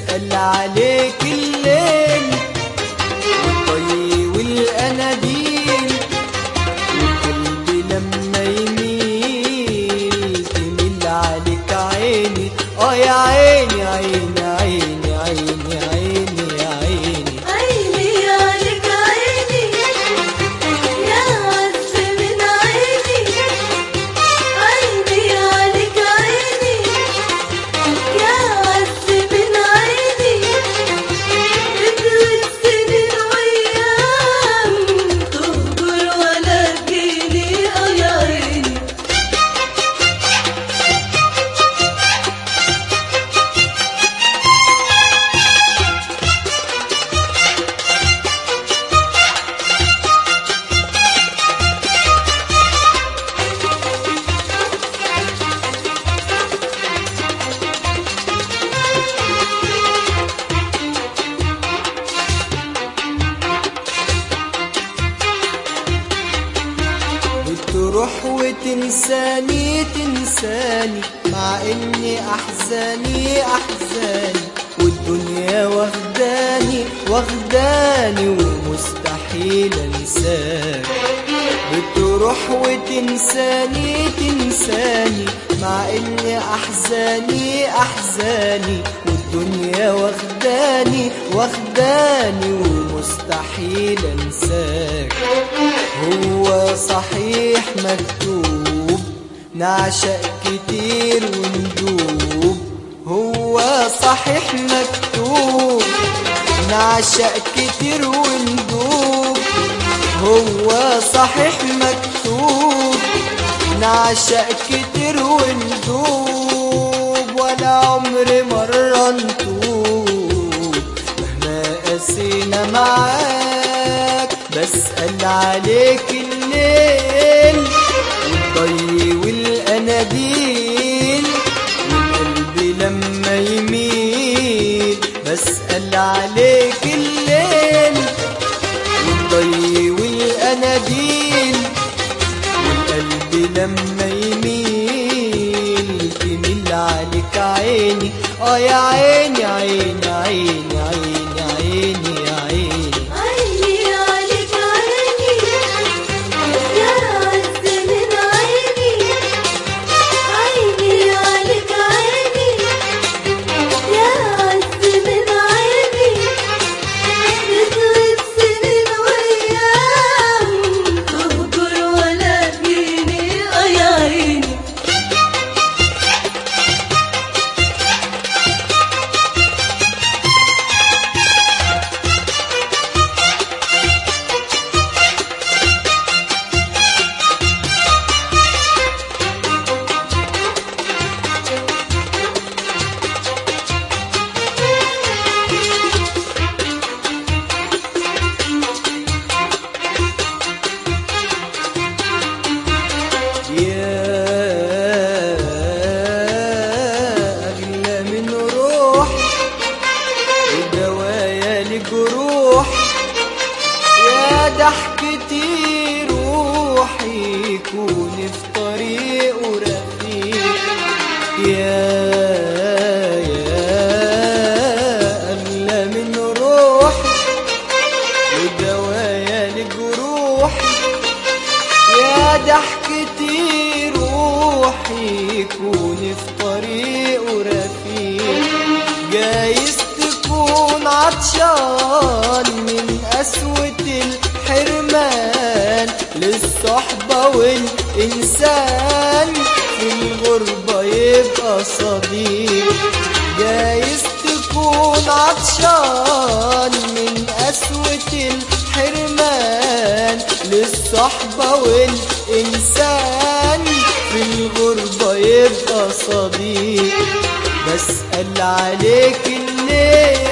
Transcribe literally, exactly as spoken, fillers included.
بسأل عليك الليل والضي والأناديل، وقلبي لما يميل تميل عليك عيني. اه يا عيني عيني عيني عيني عيني يا عيني عيني عليك عيني يا عز من عيني، عيني عليك عيني يا عز من عيني، بدرس سنين وأيام تهجر ولا تجيني. اه يا عيني بتروح وتنساني تنساني مع اني احزاني احزاني، والدنيا واخداني واخداني ومستحيل انساك. بتروح وتنساني تنساني مع اني احزاني احزاني، والدنيا واخداني واخداني ومستحيل انساك. هو صحيح مكتوب نعشق كتير وندوب، هو صحيح مكتوب نعشق كتير وندوب، هو صحيح مكتوب نعشق كتير وندوب، ولا عمر مرة نتوب مهما قاسينا معاك. بسأل عليك الليل والضي والأناديل، وقلبي لما يميل. بسأل عليك الليل والضي والأناديل، والقلب لما يميل تميل عليك عيني. اه يا عيني عيني عيني عيني عيني يا عيني عيني عليك عيني يا عز من عيني، عيني عليك عيني يا عز من عيني، بدرس سنين وأيام تهجر ولا تجيني. اه يا عيني جروح يا ضحكتي روحي يكون في طريقه رفيق. يا يا أغلى من روحي ودوايا لجروحي، يا ضحكتي روحي يكون في طريقه رفيق. جايز تكون عطشان من قسوة الحرمان، للصحبة والإنسان في الغربة يبقى صديق. جايز تكون عطشان من قسوة الحرمان، للصحبة والإنسان في الغربة يبقى صديق. بسأل عليك الليل